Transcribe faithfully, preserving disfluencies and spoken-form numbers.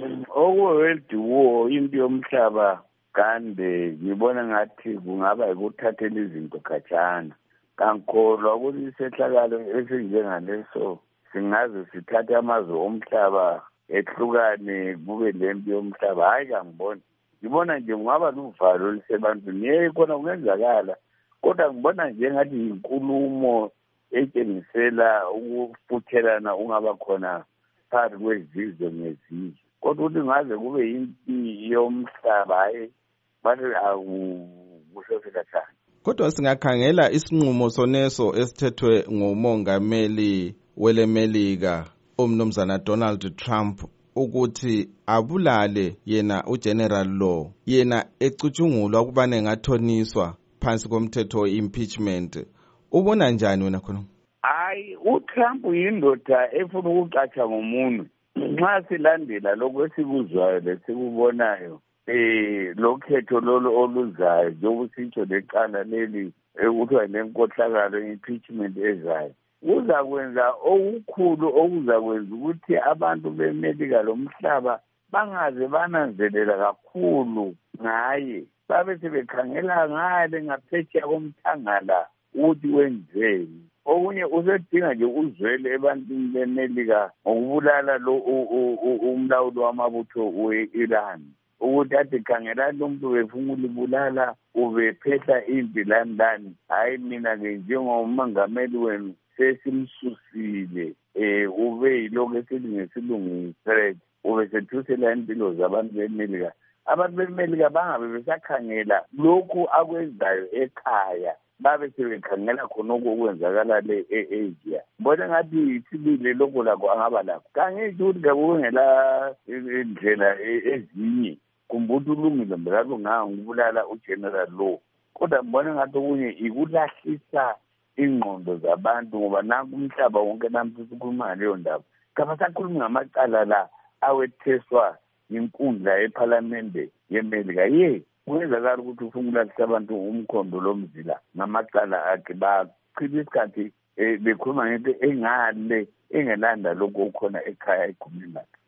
Oku-World War impi yomhlaba kande ngibona ngathi kungaba yikuthathela izinto khatshana. Kankholwa ukuthi isehlakalo esinjengaleso singaze sithathe amazwe omhlaba ehlukane kube lempi yomhlaba. Hayi kangibona. Ngibona nje kungaba luvalo olusebantwini. Yeke khona kungenzakala. Kodwa ngibona nje ngathi inkulumo etshengisela ukufuthelana ungaba khona phakathi kwezizwe ngezizwe. Kodwa ukuthi ngaze kube impi yomhlaba hayi bathi akusho kathana. Kodwa singakhangela isinqumo soneso esithethwe ngumongameli welemelika umnumzana Donald Trump ukuthi abulale yena uGeneral Law, yena ecutshungulwa ukubana engathoniswa phansi komthetho impeachment. Ubona njani wena khona? Hayi, uTrump yindoda efuna ukucatsha ngomunwe. Nxa silandela lokho esikuzwayo lesikubonayo eh lokhetho lolo oluzayo njengokusitsho leqala leli ekuthiwa lenkohlakalo impeachment ezayo kuza kwenza okukhulu okuza kwenza ukuthi abantu bemelika lomhlaba bangaze bananzelela kakhulu ngaye, babe sebekhangela ngale ngaphetsheya komthangala ukuthi wenzeni. Okunye usedinga nje uzwele ebantwini bemelika ngokubulala lo umlawuli wamabutho we-Iran ukuthi athi khangela lo muntu befuna ulibulala ubephehla impi lani lani. Hayi mina-ke njengomongameli wenu sesimsusile um ube yilokhu esithi ngesilungu yi-threat, ube sethusela impilo zabantu bemelika. Abantu bemelika bangabe besakhangela lokhu akwenzayo ekhaya, babe sebekhangela khonokho okwenzakala le e-Asia. Mbona ngathi isibili lokho lakho angaba lakho. Kangisho ukuthi kakungela indlela ezinye kumbuthi ulungile mbelalo ngangubulala uGeneral Law. Kodwa mbona ngathi okunye ikulahlisa ingqondo zabantu ngoba nanku umhlaba wonke namhlanje sikhuluma leyo ndaba. Kabasakhulumi ngamacala la awetheswa inkundla eParliament yeMelika. Ye kuyenzakala ukuthi ufuna ukulahlisa abantu umkhondo lomzila ngamacala akhe bachitha isikhathi bekhuluma ngento engale engelanda lokho khona ekhaya ekhulumeni lakhe.